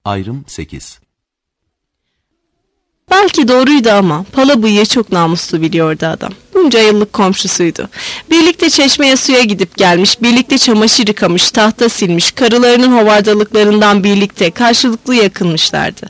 Ayrım 8. Belki doğruydu ama pala bıyığı çok namuslu biliyordu adam. Bunca yıllık komşusuydu. Birlikte çeşmeye suya gidip gelmiş, birlikte çamaşır yıkamış, tahta silmiş, karılarının hovardalıklarından birlikte karşılıklı yakınmışlardı.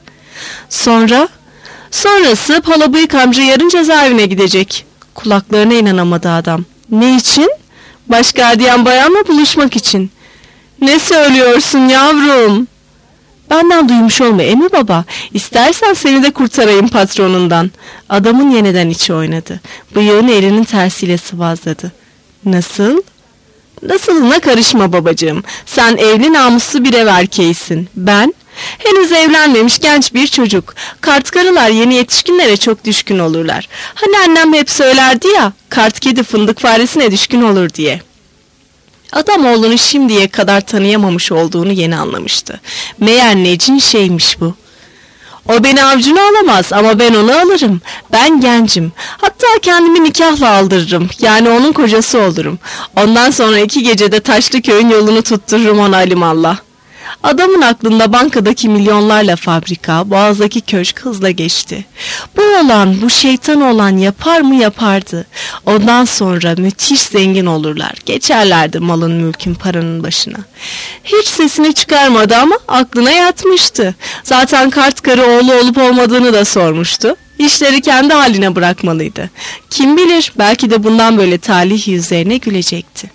Sonrası pala bıyık amca yarın cezaevine gidecek. Kulaklarına inanamadı adam. Ne için? Baş gardiyan bayanla buluşmak için. Ne söylüyorsun yavrum? Benden duymuş olma Emi baba. İstersen seni de kurtarayım patronundan. Adamın yeniden içi oynadı. Bıyığını elinin tersiyle sıvazladı. Nasıl? Nasılına karışma babacığım. Sen evli namuslu bir ev erkeğisin. Ben henüz evlenmemiş genç bir çocuk. Kart karılar yeni yetişkinlere çok düşkün olurlar. Hani annem hep söylerdi ya, kart kedi fındık faresine düşkün olur diye. Adam oğlunu şimdiye kadar tanıyamamış olduğunu yeni anlamıştı. Meğer necin şeymiş bu. O beni avcuna alamaz ama ben onu alırım. Ben gencim. Hatta kendimi nikahla aldırırım. Yani onun kocası olurum. Ondan sonra 2 gecede Taşlıköy'ün yolunu tuttururum ona alimallah. Adamın aklında bankadaki milyonlarla fabrika, Boğaz'daki köşk hızla geçti. Bu şeytan olan yapar mı yapardı. Ondan sonra müthiş zengin olurlar. Geçerlerdi malın mülkün paranın başına. Hiç sesini çıkarmadı ama aklına yatmıştı. Zaten kart karı oğlu olup olmadığını da sormuştu. İşleri kendi haline bırakmalıydı. Kim bilir belki de bundan böyle talih yüzlerine gülecekti.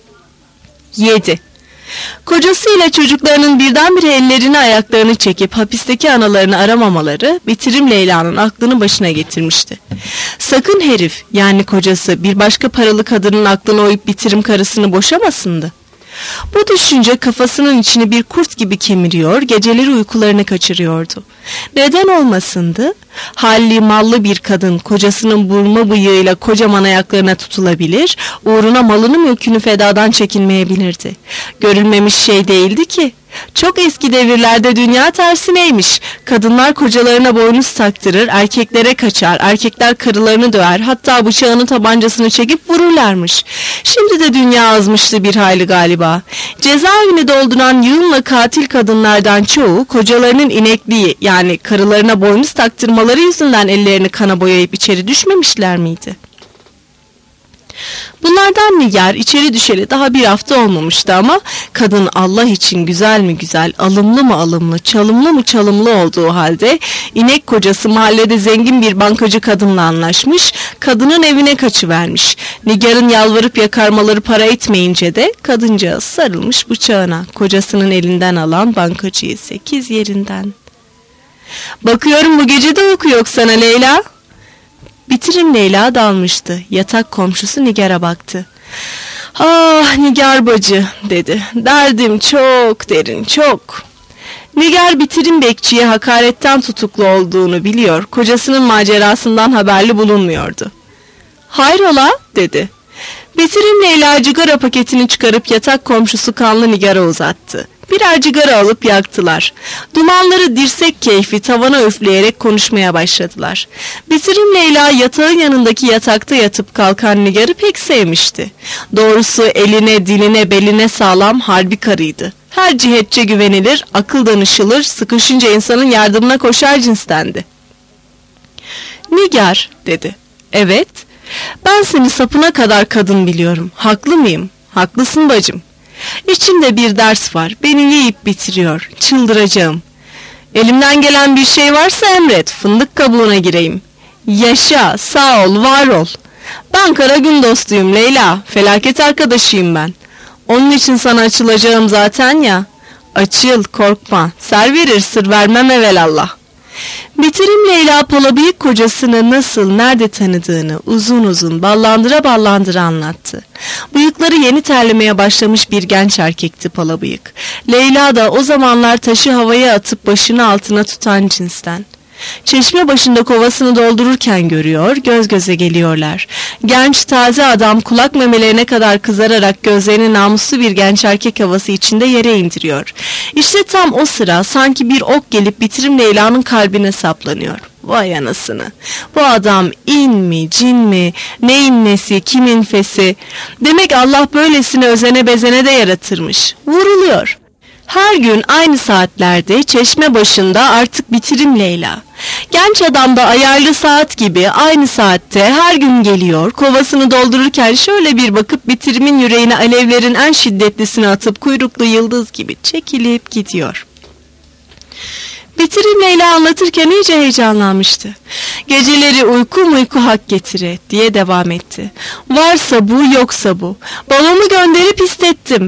7. Kocasıyla çocuklarının birdenbire ellerini ayaklarını çekip hapisteki analarını aramamaları bitirim Leyla'nın aklını başına getirmişti. Sakın herif yani kocası bir başka paralı kadının aklına oyup bitirim karısını boşamasındı. Bu düşünce kafasının içini bir kurt gibi kemiriyor, geceleri uykularını kaçırıyordu. Neden olmasındı? Halli mallı bir kadın kocasının burma bıyığıyla kocaman ayaklarına tutulabilir, uğruna malını mülkünü fedadan çekinmeyebilirdi. Görülmemiş şey değildi ki. Çok eski devirlerde dünya tersineymiş. Kadınlar kocalarına boynuz taktırır, erkeklere kaçar, erkekler karılarını döver, hatta bıçağını tabancasını çekip vururlarmış. Şimdi de dünya azmıştı bir hayli galiba. Cezaevini dolduran yığınla katil kadınlardan çoğu kocalarının inekliği yani karılarına boynuz taktırmaları yüzünden ellerini kana boyayıp içeri düşmemişler miydi? Bunlardan Nigar içeri düşeli daha bir hafta olmamıştı ama kadın Allah için güzel mi güzel, alımlı mı alımlı, çalımlı mı çalımlı olduğu halde inek kocası mahallede zengin bir bankacı kadınla anlaşmış, kadının evine kaçıvermiş. Nigar'ın yalvarıp yakarmaları para etmeyince de kadıncağız sarılmış bıçağına, kocasının elinden alan bankacıyı 8 yerinden. Bakıyorum bu gece de uyku yok sana Leyla. Bitirim Leyla dalmıştı. Yatak komşusu Nigar'a baktı. Ah Nigar bacı dedi. Derdim çok derin çok. Nigar bitirim bekçiye hakaretten tutuklu olduğunu biliyor. Kocasının macerasından haberli bulunmuyordu. Hayrola dedi. Bitirim Leyla cigara paketini çıkarıp yatak komşusu kanlı Nigar'a uzattı. Birer cigara alıp yaktılar. Dumanları dirsek keyfi tavana üfleyerek konuşmaya başladılar. Bitirim Leyla yatağın yanındaki yatakta yatıp kalkan Nigar'ı pek sevmişti. Doğrusu eline, diline, beline sağlam harbi karıydı. Her cihetçe güvenilir, akıl danışılır, sıkışınca insanın yardımına koşar cinstendi. Nigar dedi. Evet, ben seni sapına kadar kadın biliyorum. Haklı mıyım? Haklısın bacım. İçimde bir ders var. Beni yiyip bitiriyor. Çıldıracağım. Elimden gelen bir şey varsa emret. Fındık kabuğuna gireyim. Yaşa, sağ ol, var ol. Ben kara gün dostuyum Leyla. Felaket arkadaşıyım ben. Onun için sana açılacağım zaten ya. Açıl, korkma. Ser verir, sır vermem evelallah. Bitirim Leyla palabıyık kocasını nasıl, nerede tanıdığını uzun uzun ballandıra anlattı. Bıyıkları yeni terlemeye başlamış bir genç erkekti palabıyık. Leyla da o zamanlar taşı havaya atıp başını altına tutan cinsten. Çeşme başında kovasını doldururken görüyor, göz göze geliyorlar. Genç taze adam kulak memelerine kadar kızararak gözlerini namuslu bir genç erkek havası içinde yere indiriyor. İşte tam o sıra sanki bir ok gelip bitirim Leyla'nın kalbine saplanıyor. Vay anasını. Bu adam in mi, cin mi, neyin nesi, kimin fesi? Demek Allah böylesine özene bezene de yaratırmış. Vuruluyor. Her gün aynı saatlerde çeşme başında artık bitirim Leyla. Genç adam da ayarlı saat gibi aynı saatte her gün geliyor. Kovasını doldururken şöyle bir bakıp bitirimin yüreğine alevlerin en şiddetlisini atıp kuyruklu yıldız gibi çekilip gidiyor. Bitirim Leyla anlatırken iyice heyecanlanmıştı. Geceleri uyku hak getire diye devam etti. Varsa bu yoksa bu. Babamı gönderip istettim.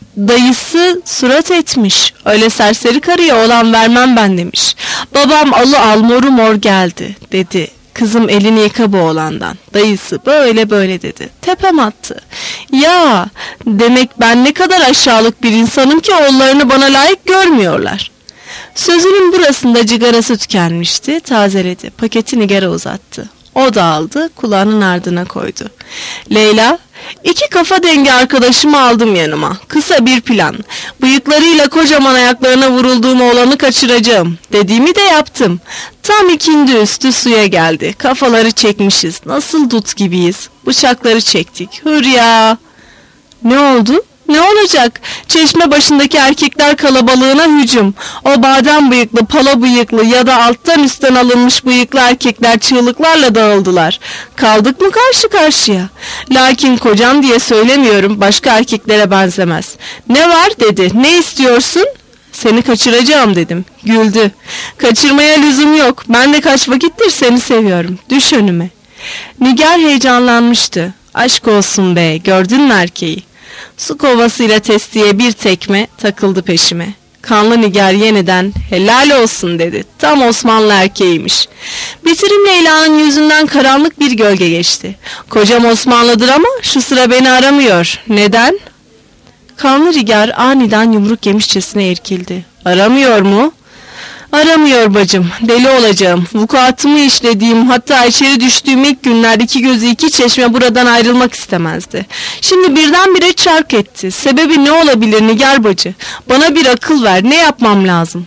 Dayısı surat etmiş. Öyle serseri karıya olan vermem ben demiş. Babam alı al moru mor geldi dedi. Kızım elini yıka bu oğlandan. Dayısı böyle böyle dedi. Tepem attı. Ya demek ben ne kadar aşağılık bir insanım ki oğullarını bana layık görmüyorlar. Sözünün burasında cigarası tükenmişti. Tazeledi. Paketini geri uzattı. O da aldı, kulağının ardına koydu. Leyla, 2 kafa dengi arkadaşımı aldım yanıma. Kısa bir plan. Bıyıklarıyla kocaman ayaklarına vurulduğum oğlanı kaçıracağım. Dediğimi de yaptım. Tam ikindi üstü suya geldi. Kafaları çekmişiz. Nasıl dut gibiyiz. Bıçakları çektik. Hürya! Ne oldu? Ne olacak? Çeşme başındaki erkekler kalabalığına hücum. O badem bıyıklı, pala bıyıklı ya da alttan üstten alınmış bıyıklı erkekler çığlıklarla dağıldılar. Kaldık mı karşı karşıya? Lakin kocam diye söylemiyorum, başka erkeklere benzemez. Ne var dedi. Ne istiyorsun? Seni kaçıracağım dedim. Güldü. Kaçırmaya lüzum yok. Ben de kaç vakittir seni seviyorum. Düş önüme. Nigar heyecanlanmıştı. Aşk olsun be, gördün mü erkeği? Su kovasıyla testiye bir tekme takıldı peşime. Kanlı Nigar yeniden helal olsun dedi. Tam Osmanlı erkeğiymiş. Bitirim Leyla'nın yüzünden karanlık bir gölge geçti. Kocam Osmanlıdır ama şu sıra beni aramıyor. Neden? Kanlı Nigar aniden yumruk yemişçesine irkildi. Aramıyor mu? Aramıyor bacım. Deli olacağım. Vukuatımı işlediğim, hatta içeri düştüğüm ilk günler 2 gözü 2 çeşme buradan ayrılmak istemezdi. Şimdi birdenbire çark etti. Sebebi ne olabilir Nigar bacı? Bana bir akıl ver. Ne yapmam lazım?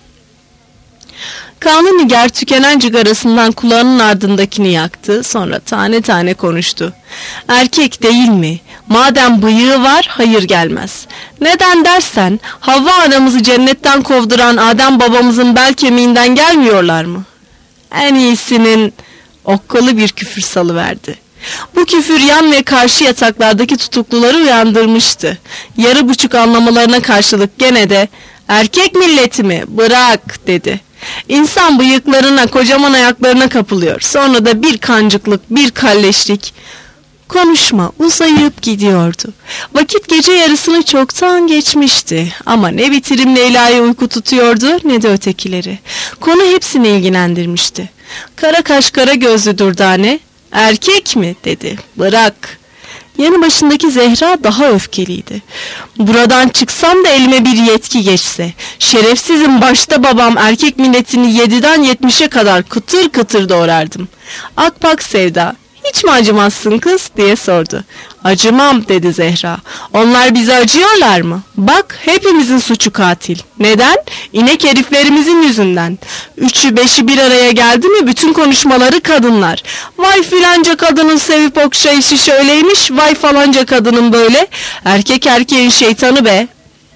Kanlı Nigar tükenen cigarasından kulağının ardındakini yaktı. Sonra tane tane konuştu. Erkek değil mi? Madem bıyığı var hayır gelmez. Neden dersen Havva anamızı cennetten kovduran Adem babamızın bel kemiğinden gelmiyorlar mı? En iyisinin okkalı bir küfür salıverdi. Bu küfür yan ve karşı yataklardaki tutukluları uyandırmıştı. Yarı buçuk anlamalarına karşılık gene de erkek milleti mi bırak dedi. İnsan bıyıklarına kocaman ayaklarına kapılıyor. Sonra da bir kancıklık bir kalleşlik. Konuşma uzayıp gidiyordu. Vakit gece yarısını çoktan geçmişti. Ama ne bitirim Leyla'yı uyku tutuyordu ne de ötekileri. Konu hepsini ilgilendirmişti. Kara kaş kara gözlü durdane, erkek mi dedi. Bırak. Yanı başındaki Zehra daha öfkeliydi. Buradan çıksam da elime bir yetki geçse. Şerefsizim başta babam erkek milletini 7'den 70'e kadar kıtır kıtır doğrardım. Akpak Sevda. Hiç mi acımazsın kız diye sordu. Acımam dedi Zehra. Onlar bize acıyorlar mı? Bak hepimizin suçu katil. Neden? İnek heriflerimizin yüzünden. 3'ü 5'i bir araya geldi mi bütün konuşmaları kadınlar. Vay filanca kadının sevip okşayışı şöyleymiş. Vay falanca kadının böyle. Erkek erkeğin şeytanı be.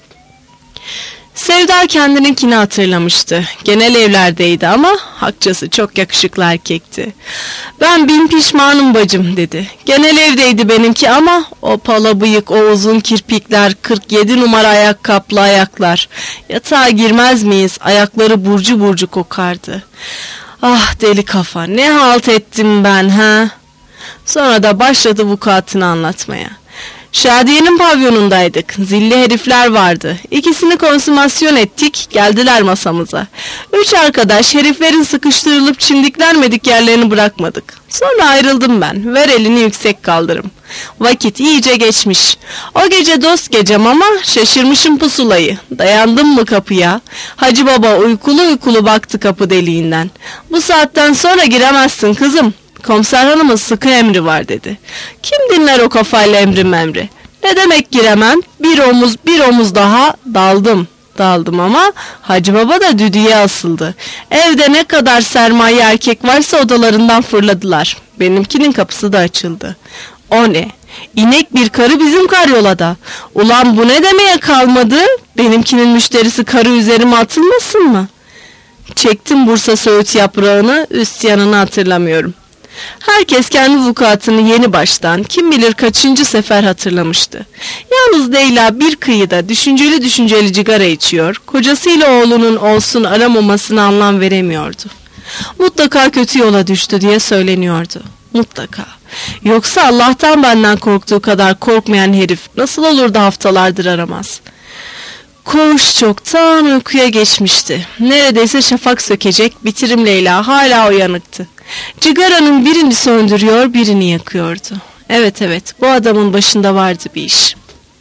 Sevda kendininkini hatırlamıştı. Genel evlerdeydi ama hakçası çok yakışıklı erkekti. Ben bin pişmanım bacım dedi. Genel evdeydi benimki ama o pala bıyık, o uzun kirpikler, 47 numara ayakkabılı ayaklar. Yatağa girmez miyiz? Ayakları burcu burcu kokardı. Ah deli kafa, ne halt ettim ben ha? Sonra da başladı vukuatını anlatmaya. Şadiye'nin pavyonundaydık. Zilli herifler vardı. İkisini konsümasyon ettik. Geldiler masamıza. 3 arkadaş heriflerin sıkıştırılıp çimdiklenmedik yerlerini bırakmadık. Sonra ayrıldım ben. Ver elini yüksek kaldırım. Vakit iyice geçmiş. O gece dost gecem ama şaşırmışım pusulayı. Dayandım mı kapıya? Hacı baba uykulu uykulu baktı kapı deliğinden. Bu saatten sonra giremezsin kızım. Komiser hanımın sıkı emri var dedi. Kim dinler o kafayla emri? Ne demek giremem? Bir omuz daha daldım ama Hacı baba da düdüğe asıldı. Evde ne kadar sermaye erkek varsa odalarından fırladılar. Benimkinin kapısı da açıldı. O ne? İnek bir karı bizim karyolada. Ulan bu ne demeye kalmadı? Benimkinin müşterisi karı üzerime atılmasın mı? Çektim Bursa söğüt yaprağını, üst yanını hatırlamıyorum. Herkes kendi vukuatını yeni baştan kim bilir kaçıncı sefer hatırlamıştı. Yalnız Leyla bir kıyıda düşünceli düşünceli cigara içiyor, kocasıyla oğlunun olsun aramamasına anlam veremiyordu. Mutlaka kötü yola düştü diye söyleniyordu. Mutlaka. Yoksa Allah'tan benden korktuğu kadar korkmayan herif nasıl olur da haftalardır aramaz. Koğuş çoktan uykuya geçmişti. Neredeyse şafak sökecek, bitirim Leyla hala uyanıktı. Cigaranın birini söndürüyor, birini yakıyordu. Evet, bu adamın başında vardı bir iş.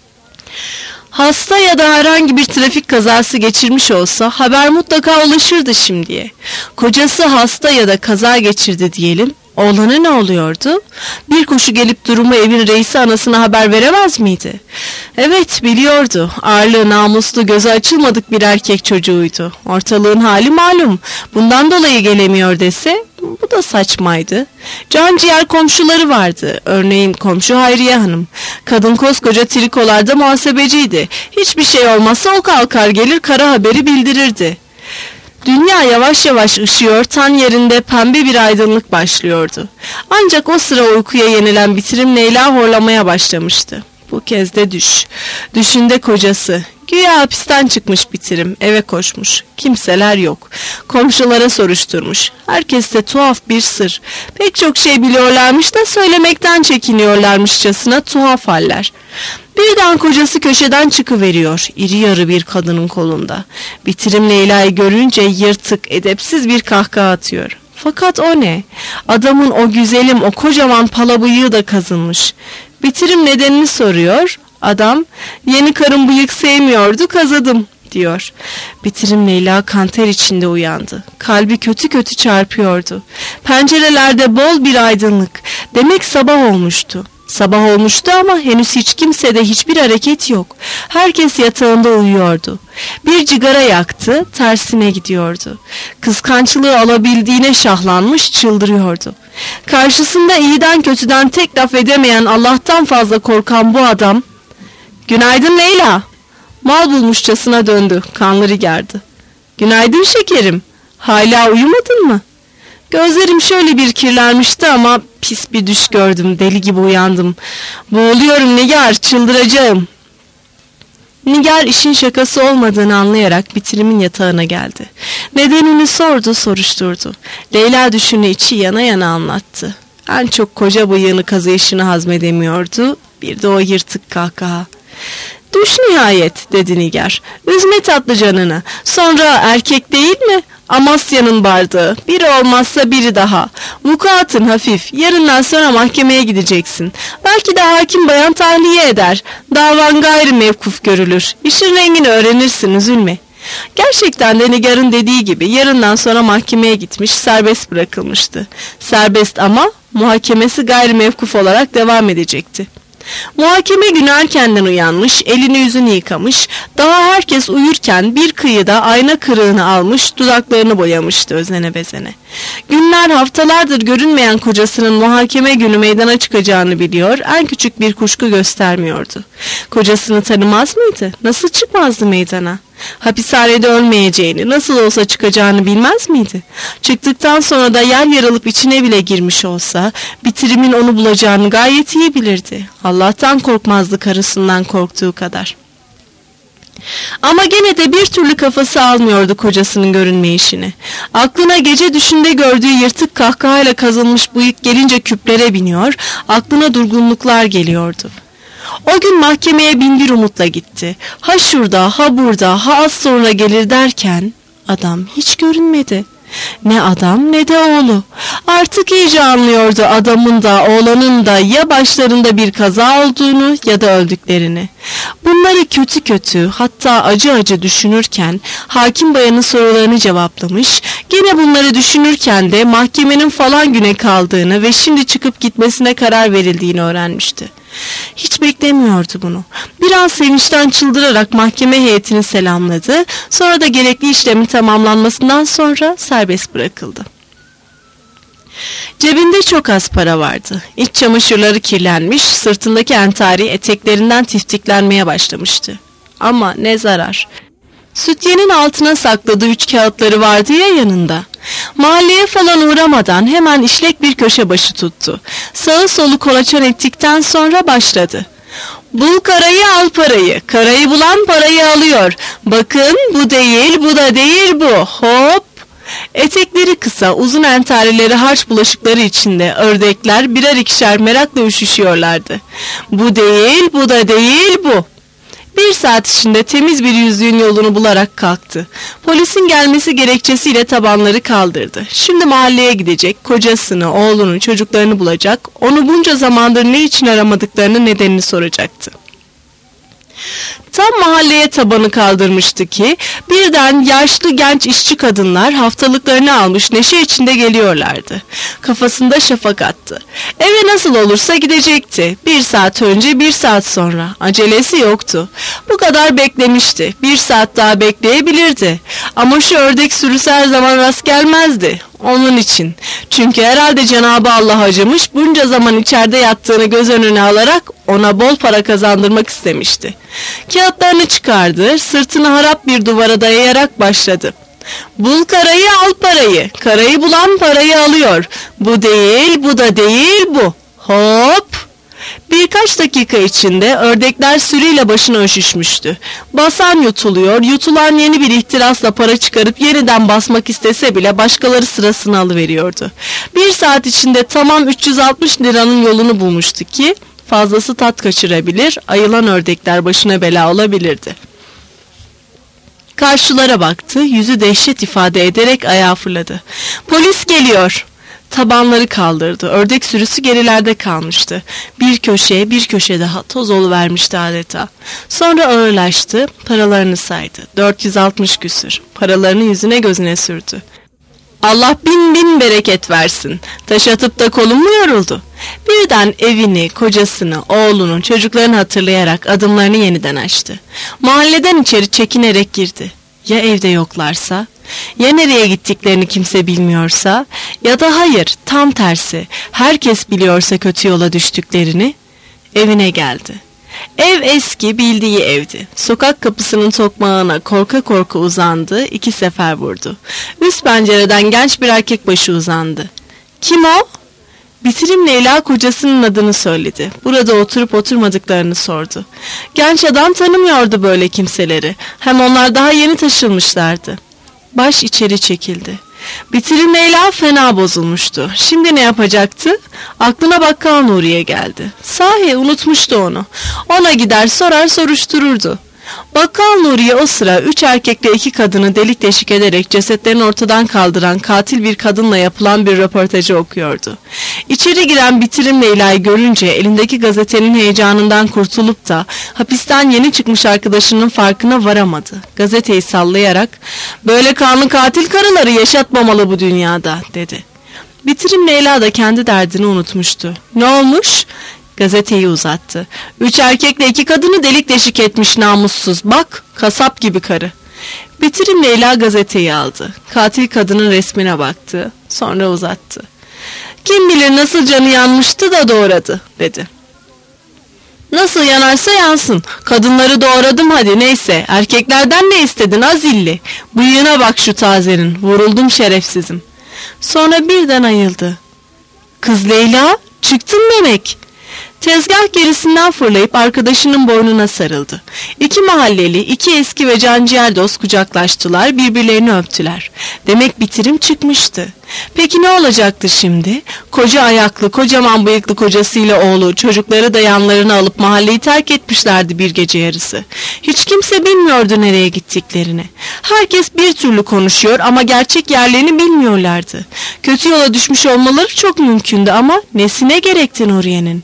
Hasta ya da herhangi bir trafik kazası geçirmiş olsa haber mutlaka ulaşırdı şimdiye. Kocası hasta ya da kaza geçirdi diyelim. Oğlana ne oluyordu? Bir koşu gelip durumu evin reisi anasına haber veremez miydi? Evet, biliyordu. Ağırlığı namuslu, gözü açılmadık bir erkek çocuğuydu. Ortalığın hali malum. Bundan dolayı gelemiyor dese bu da saçmaydı. Canciğer komşuları vardı. Örneğin komşu Hayriye Hanım. Kadın koskoca trikolarda muhasebeciydi. Hiçbir şey olmazsa o kalkar gelir kara haberi bildirirdi. Dünya yavaş yavaş ışıyor, tan yerinde pembe bir aydınlık başlıyordu. Ancak o sıra uykuya yenilen bitirim Leyla horlamaya başlamıştı. Bu kez de Düşünde kocası. Güya hapisten çıkmış bitirim, eve koşmuş. Kimseler yok. Komşulara soruşturmuş. Herkeste tuhaf bir sır. Pek çok şey biliyorlarmış da söylemekten çekiniyorlarmışçasına tuhaf haller. Birden kocası köşeden çıkıveriyor, iri yarı bir kadının kolunda. Bitirim Leyla'yı görünce yırtık, edepsiz bir kahkaha atıyor. Fakat o ne? Adamın o güzelim, o kocaman pala bıyığı da kazınmış. Bitirim nedenini soruyor. Adam, yeni karım bıyık sevmiyordu, kazıdım diyor. Bitirim Leyla kanter içinde uyandı. Kalbi kötü kötü çarpıyordu. Pencerelerde bol bir aydınlık. Demek sabah olmuştu. Sabah olmuştu ama henüz hiç kimsede hiçbir hareket yok. Herkes yatağında uyuyordu. Bir cigara yaktı, tersine gidiyordu. Kıskançlığı alabildiğine şahlanmış, çıldırıyordu. Karşısında iyiden kötüden tek laf edemeyen, Allah'tan fazla korkan bu adam, "Günaydın Leyla." Mal bulmuşçasına döndü, kanları gerdi. "Günaydın şekerim, hala uyumadın mı?" Gözlerim şöyle bir kirlenmişti ama pis bir düş gördüm, deli gibi uyandım. "Boğuluyorum Nigar, çıldıracağım." Nigar işin şakası olmadığını anlayarak bitirimin yatağına geldi. Nedenini sordu, soruşturdu. Leyla düşünü içi yana yana anlattı. En çok koca bıyığını kazıyışını hazmedemiyordu, bir de o yırtık kahkaha. "Düş nihayet," dedi Nigar. "Üzme tatlı canını. Sonra erkek değil mi? Amasya'nın bardağı. Biri olmazsa biri daha. Vukuatın hafif. Yarından sonra mahkemeye gideceksin. Belki de hakim bayan tahliye eder. Davan gayri mevkuf görülür. İşin rengini öğrenirsin, üzülme." Gerçekten de Nigar'ın dediği gibi yarından sonra mahkemeye gitmiş, serbest bırakılmıştı. Serbest ama muhakemesi gayri mevkuf olarak devam edecekti. Muhakeme günü erkenden uyanmış, elini yüzünü yıkamış, daha herkes uyurken bir kıyıda ayna kırığını almış, dudaklarını boyamıştı özene bezene. Günler, haftalardır görünmeyen kocasının muhakeme günü meydana çıkacağını biliyor, en küçük bir kuşku göstermiyordu. Kocasını tanımaz mıydı? Nasıl çıkmazdı meydana? Hapishanede ölmeyeceğini, nasıl olsa çıkacağını bilmez miydi? Çıktıktan sonra da yer yarılıp içine bile girmiş olsa bitirimin onu bulacağını gayet iyi bilirdi. Allah'tan korkmazdı karısından korktuğu kadar. Ama gene de bir türlü kafası almıyordu kocasının görünmeyişini. Aklına gece düşünde gördüğü yırtık kahkahayla kazınmış bıyık gelince küplere biniyor, aklına durgunluklar geliyordu. O gün mahkemeye binbir umutla gitti. Ha şurada, ha burada, ha az sonra gelir derken adam hiç görünmedi. Ne adam ne de oğlu. Artık iyice anlıyordu adamın da oğlanın da ya başlarında bir kaza olduğunu ya da öldüklerini. Bunları kötü kötü, hatta acı acı düşünürken hakim bayanın sorularını cevaplamış, gene bunları düşünürken de mahkemenin falan güne kaldığını ve şimdi çıkıp gitmesine karar verildiğini öğrenmişti. Hiç beklemiyordu bunu. Bir an sevinçten çıldırarak mahkeme heyetini selamladı. Sonra da gerekli işlemin tamamlanmasından sonra serbest bırakıldı. Cebinde çok az para vardı. İç çamaşırları kirlenmiş, sırtındaki entari eteklerinden tiftiklenmeye başlamıştı. Ama ne zarar. Sütyenin altına sakladığı 3 kağıtları vardı ya yanında. Mahalleye falan uğramadan hemen işlek bir köşe başı tuttu. Sağı solu kolaçan ettikten sonra başladı. Bul karayı, al parayı. Karayı bulan parayı alıyor. Bakın, bu değil, bu da değil bu. Hop! Etekleri kısa, uzun entarileri harç bulaşıkları içinde ördekler birer ikişer merakla üşüşüyorlardı. Bu değil, bu da değil bu. 1 saat içinde temiz bir yüzüğün yolunu bularak kalktı. Polisin gelmesi gerekçesiyle tabanları kaldırdı. Şimdi mahalleye gidecek, kocasını, oğlunu, çocuklarını bulacak, onu bunca zamandır ne için aramadıklarının nedenini soracaktı. Tam mahalleye tabanı kaldırmıştı ki birden yaşlı genç işçi kadınlar haftalıklarını almış neşe içinde geliyorlardı. Kafasında şafak attı. Eve nasıl olursa gidecekti. 1 saat önce, 1 saat sonra. Acelesi yoktu. Bu kadar beklemişti. 1 saat daha bekleyebilirdi. Ama şu ördek sürüsü her zaman rast gelmezdi. Onun için. Çünkü herhalde Cenab-ı Allah acımış, bunca zaman içeride yattığını göz önüne alarak ona bol para kazandırmak istemişti. Kağıtlarını çıkardı, sırtını harap bir duvara dayayarak başladı. Bul karayı, al parayı. Karayı bulan parayı alıyor. Bu değil, bu da değil bu. Hop! Birkaç dakika içinde ördekler sürüyle başına üşüşmüştü. Basan yutuluyor, yutulan yeni bir ihtirasla para çıkarıp yeniden basmak istese bile başkaları sırasını alıveriyordu. 1 saat içinde tamam 360 liranın yolunu bulmuştu ki fazlası tat kaçırabilir, ayılan ördekler başına bela olabilirdi. Karşılara baktı, yüzü dehşet ifade ederek ayağa fırladı. Polis geliyor! Tabanları kaldırdı. Ördek sürüsü gerilerde kalmıştı. Bir köşe daha toz oluvermişti adeta. Sonra ağırlaştı, paralarını saydı. 460 küsür. Paralarını yüzüne gözüne sürdü. Allah bin bereket versin. Taş atıp da kolum mu yoruldu? Birden evini, kocasını, oğlunu, çocuklarını hatırlayarak adımlarını yeniden açtı. Mahalleden içeri çekinerek girdi. Ya evde yoklarsa? Ya nereye gittiklerini kimse bilmiyorsa? Ya da hayır, tam tersi, herkes biliyorsa kötü yola düştüklerini? Evine geldi. Ev eski, bildiği evdi. Sokak kapısının tokmağına korka korka uzandı, 2 sefer vurdu. Üst pencereden genç bir erkek başı uzandı. Kim o? Bitirim Leyla kocasının adını söyledi. Burada oturup oturmadıklarını sordu. Genç adam tanımıyordu böyle kimseleri. Hem onlar daha yeni taşınmışlardı. Baş içeri çekildi. Bitirim Leyla fena bozulmuştu. Şimdi ne yapacaktı? Aklına Bakkal Nuriye geldi. Sahi unutmuştu onu. Ona gider sorar soruştururdu. Bakkal Nuriye o sıra 3 erkekle 2 kadını delik deşik ederek cesetlerini ortadan kaldıran katil bir kadınla yapılan bir röportajı okuyordu. İçeri giren Bitirim Leyla'yı görünce elindeki gazetenin heyecanından kurtulup da hapisten yeni çıkmış arkadaşının farkına varamadı. Gazeteyi sallayarak "Böyle kanlı katil karıları yaşatmamalı bu dünyada," dedi. Bitirim Leyla da kendi derdini unutmuştu. Ne olmuş? Gazeteyi uzattı. 3 erkekle 2 kadını delik deşik etmiş namussuz. Bak, kasap gibi karı. Bitirim Leyla gazeteyi aldı. Katil kadının resmine baktı. Sonra uzattı. Kim bilir nasıl canı yanmıştı da doğradı, dedi. Nasıl yanarsa yansın. Kadınları doğradım hadi neyse. Erkeklerden ne istedin azilli? Bıyığına bak şu tazenin. Vuruldum şerefsizim. Sonra birden ayıldı. Kız Leyla, çıktın demek. Tezgah gerisinden fırlayıp arkadaşının boynuna sarıldı. 2 mahalleli, 2 eski ve canciğer dost kucaklaştılar, birbirlerini öptüler. Demek bitirim çıkmıştı. Peki ne olacaktı şimdi? Koca ayaklı, kocaman bıyıklı kocasıyla oğlu, çocukları da yanlarına alıp mahalleyi terk etmişlerdi bir gece yarısı. Hiç kimse bilmiyordu nereye gittiklerini. Herkes bir türlü konuşuyor ama gerçek yerlerini bilmiyorlardı. Kötü yola düşmüş olmaları çok mümkündü ama nesine gerekti Nuriye'nin?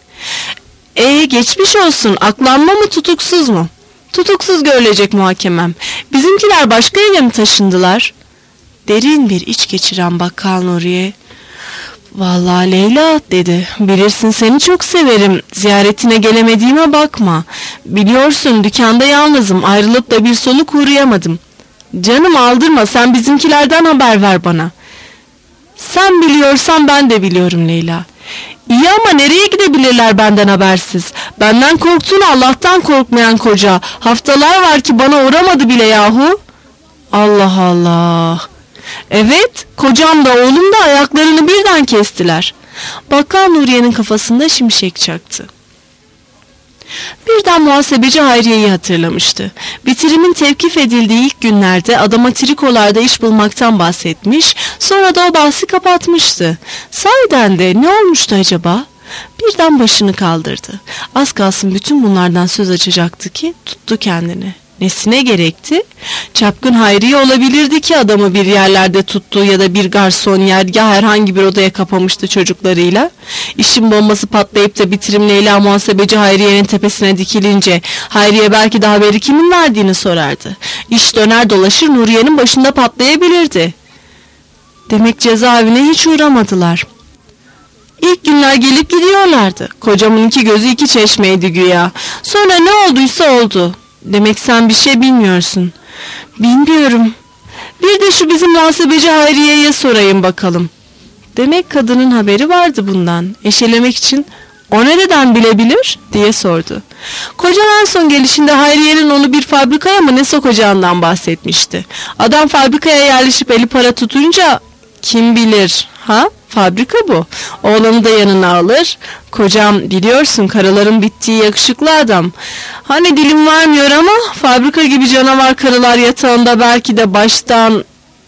Geçmiş olsun, aklanma mı tutuksuz mu? Tutuksuz görülecek muhakemem. Bizimkiler başka eve mi taşındılar? Derin bir iç geçiren Bakkal Nuriye, "Vallahi Leyla," dedi, "bilirsin seni çok severim, ziyaretine gelemediğime bakma. Biliyorsun dükkanda yalnızım, ayrılıp da bir soluk uğrayamadım. Canım aldırma, sen bizimkilerden haber ver bana." Sen biliyorsan ben de biliyorum Leyla. İyi ama nereye gidebilirler benden habersiz? Benden korktuğunu Allah'tan korkmayan koca. Haftalar var ki bana uğramadı bile yahu. Allah Allah. Evet, kocam da oğlum da ayaklarını birden kestiler. Bakkal Nuriye'nin kafasında şimşek çaktı. Birden muhasebeci Hayriye'yi hatırlamıştı. Bitirimin tevkif edildiği ilk günlerde adama trikolarda iş bulmaktan bahsetmiş, sonra da o bahsi kapatmıştı. Sahiden de ne olmuştu acaba? Birden başını kaldırdı. Az kalsın bütün bunlardan söz açacaktı ki tuttu kendini. Nesine gerekti? Çapkın Hayriye olabilirdi ki adamı bir yerlerde tuttu ya da bir garson yer ya herhangi bir odaya kapamıştı çocuklarıyla. İşin bombası patlayıp da Bitirim Leyla muhasebeci Hayriye'nin tepesine dikilince Hayriye belki de haberi kimin verdiğini sorardı. İş döner dolaşır Nuriye'nin başında patlayabilirdi. Demek cezaevine hiç uğramadılar. İlk günler gelip gidiyorlardı. Kocamın iki gözü iki çeşmeydi güya. Sonra ne olduysa oldu. Demek sen bir şey bilmiyorsun. Bilmiyorum. Bir de şu bizim muhasebeci Hayriye'ye sorayım bakalım. Demek kadının haberi vardı bundan. Eşelemek için o nereden bilebilir diye sordu. Kocam en son gelişinde Hayriye'nin onu bir fabrikaya mı ne sokacağından bahsetmişti. Adam fabrikaya yerleşip eli para tutunca kim bilir ha? Fabrika bu. Oğlanı da yanına alır. Kocam biliyorsun karıların bittiği yakışıklı adam. Hani dilim varmıyor ama fabrika gibi canavar karılar yatağında belki de baştan...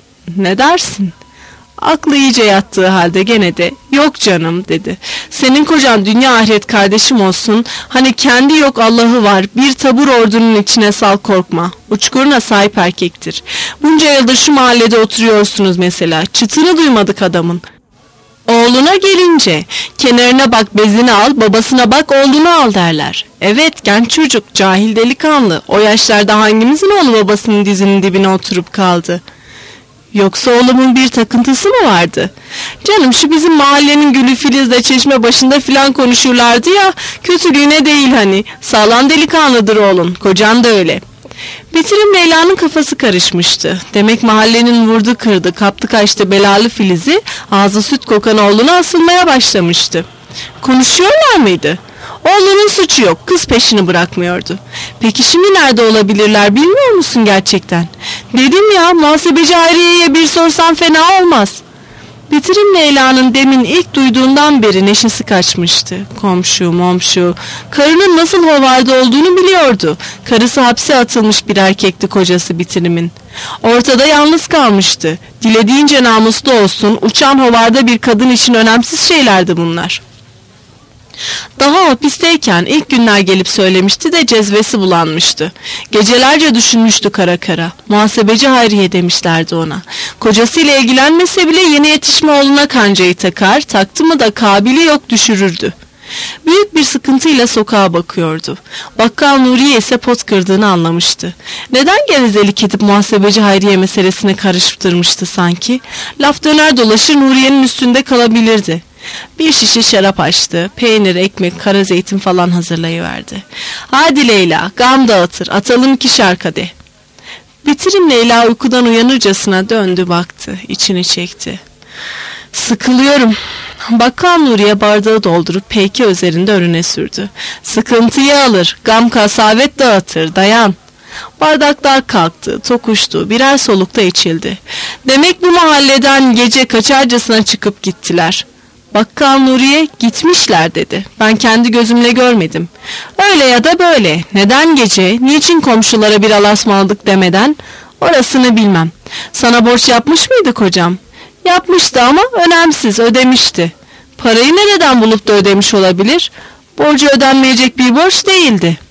Ne dersin? Aklı iyice yattığı halde gene de yok canım dedi. Senin kocan dünya ahiret kardeşim olsun. Hani kendi yok Allah'ı var. Bir tabur ordunun içine sal korkma. Uçkuruna sahip erkektir. Bunca yıldır şu mahallede oturuyorsunuz mesela. Çıtını duymadık adamın. Oğluna gelince kenarına bak bezini al, babasına bak oğlunu al derler. Evet genç çocuk, cahil delikanlı. O yaşlarda hangimizin oğlu babasının dizinin dibine oturup kaldı? Yoksa oğlumun bir takıntısı mı vardı? Canım şu bizim mahallenin Gülü Filiz'le çeşme başında filan konuşurlardı ya, kötülüğüne değil hani. Sağlam delikanlıdır oğlun, kocan da öyle. Bitirim Leyla'nın kafası karışmıştı. Demek mahallenin vurdu kırdı, kaptı kaçtı belalı Filiz'i, ağzı süt kokan oğluna asılmaya başlamıştı. Konuşuyorlar mıydı? Oğlunun suçu yok, kız peşini bırakmıyordu. Peki şimdi nerede olabilirler bilmiyor musun gerçekten? Dedim ya, muhasebeci Hayriye'ye bir sorsan fena olmaz. Bitirim Leyla'nın demin ilk duyduğundan beri neşesi kaçmıştı. Komşu, momşu, karının nasıl hovarda olduğunu biliyordu. Karısı hapse atılmış bir erkekti kocası Bitirimin. Ortada yalnız kalmıştı. Dilediğince namuslu olsun, uçan hovarda bir kadın için önemsiz şeylerdi bunlar. Daha hapisteyken ilk günler gelip söylemişti de cezvesi bulanmıştı. Gecelerce düşünmüştü kara kara. Muhasebeci Hayriye demişlerdi ona. Kocasıyla ilgilenmese bile yeni yetişme oğluna kancayı takar, taktı mı da kabili yok düşürürdü. Büyük bir sıkıntıyla sokağa bakıyordu. Bakkal Nuriye ise pot kırdığını anlamıştı. Neden gevezelik edip muhasebeci Hayriye meselesine karıştırmıştı sanki? Laf döner dolaşır Nuriye'nin üstünde kalabilirdi. Bir şişe şarap açtı, peynir, ekmek, kara zeytin falan hazırlayıverdi. Hadi Leyla, gam dağıtır, atalım 2'şer kadeh. Bitirim Leyla uykudan uyanırcasına döndü baktı, içini çekti. Sıkılıyorum. Bakkal Nuriye bardağı doldurup peyke üzerinde önüne sürdü. Sıkıntıyı alır, gam kasavet dağıtır, dayan. Bardaklar kalktı, tokuştu, birer solukta içildi. Demek bu mahalleden gece kaçarcasına çıkıp gittiler. Bakkal Nuriye gitmişler dedi. Ben kendi gözümle görmedim. Öyle ya da böyle. Neden gece? Niçin komşulara bir alasmalık demeden? Orasını bilmem. Sana borç yapmış mıydı kocam? Yapmıştı ama önemsiz, ödemişti. Parayı nereden bulup da ödemiş olabilir? Borcu ödenmeyecek bir borç değildi.